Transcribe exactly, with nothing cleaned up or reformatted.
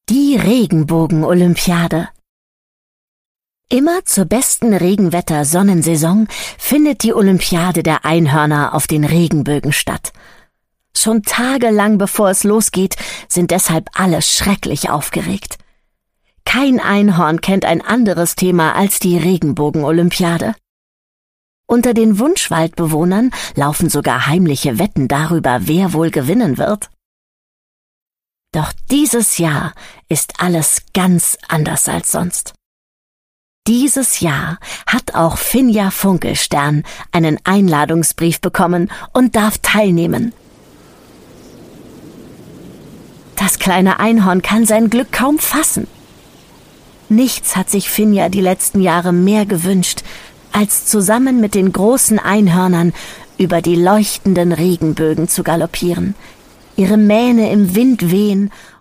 Die Regenbogen-Olympiade. Immer zur besten Regenwetter-Sonnensaison findet die Olympiade der Einhörner auf den Regenbögen statt. Schon tagelang bevor es losgeht, sind deshalb alle schrecklich aufgeregt. Kein Einhorn kennt ein anderes Thema als die Regenbogen-Olympiade. Unter den Wunschwaldbewohnern laufen sogar heimliche Wetten darüber, wer wohl gewinnen wird. Doch dieses Jahr ist alles ganz anders als sonst. Dieses Jahr hat auch Finja Funkelstern einen Einladungsbrief bekommen und darf teilnehmen. Das kleine Einhorn kann sein Glück kaum fassen. Nichts hat sich Finja die letzten Jahre mehr gewünscht, als zusammen mit den großen Einhörnern über die leuchtenden Regenbögen zu galoppieren, ihre Mähne im Wind wehen